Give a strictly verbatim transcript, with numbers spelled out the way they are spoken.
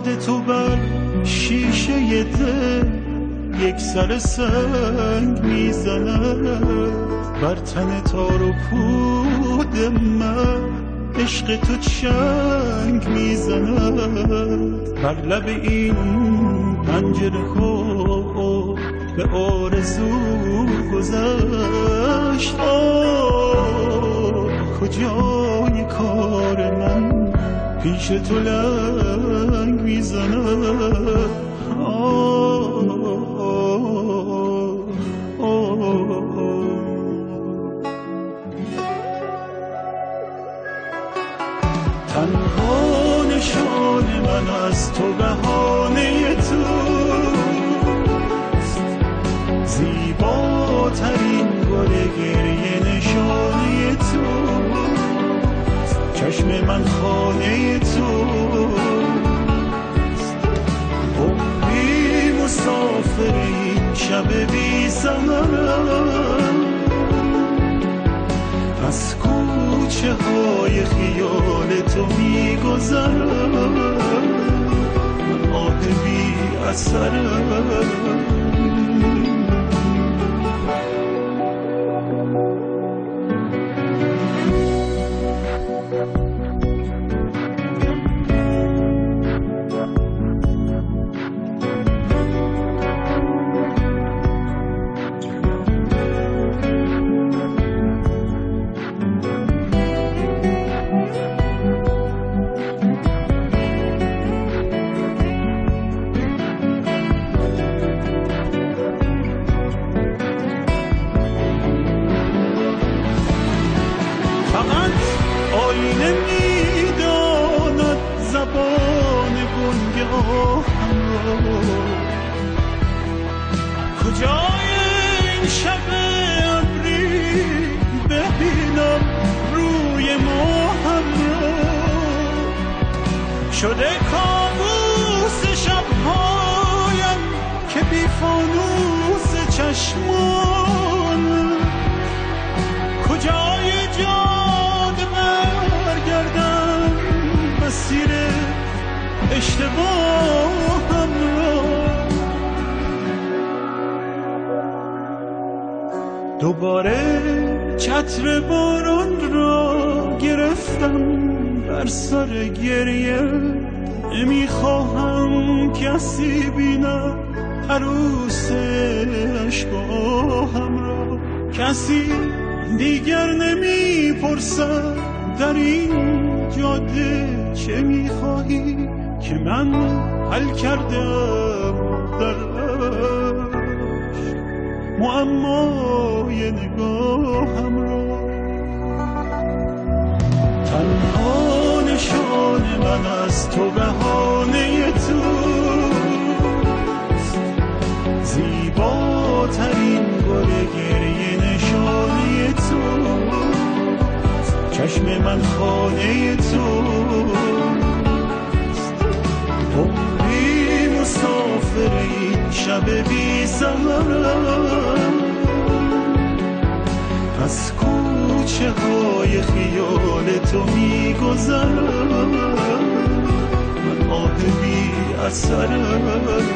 باد تو بر شیشه دل یک سر سنگ میزنه، بر تن تار و پود من عشق تو چنگ میزنه، بر لب این پنجره ها به آرزو گذشت. آه کجای کار من پیش تو لنگ میزنه. آه تنها نشان من از تو بهانه توست، زیباترین گل گریه نشانه توست، چشم من خانه توست، عمری مسافر این شب بی ثمرم، از کوچه های خیال تو میگذرم، من آه بی اثرم. آینه میداند زبان گنگاهم را، کجای این شب ابری ببینم روی ماهم را، شده کابوس شبهایم که بی فانوس چشمان، کجای جاده برگردم مسیر اشتباهم را، دوباره چتر باران را گرفتم بر سر گریه، نمیخواهم کسی بینم عروس اشکاهم را، کسی دیگر نمیپرسد در این جاده چه میخواهی که من حل کردم در عشق معمای نگاهم را. تنها نشان من از تو بهانه توست، زیباترین گل گریه نشانه توست، چشم من خانه توست، عمری مسافر این شب بی ثمرم، از کوچه های خیال تو میگذرم، من آه بی اثرم.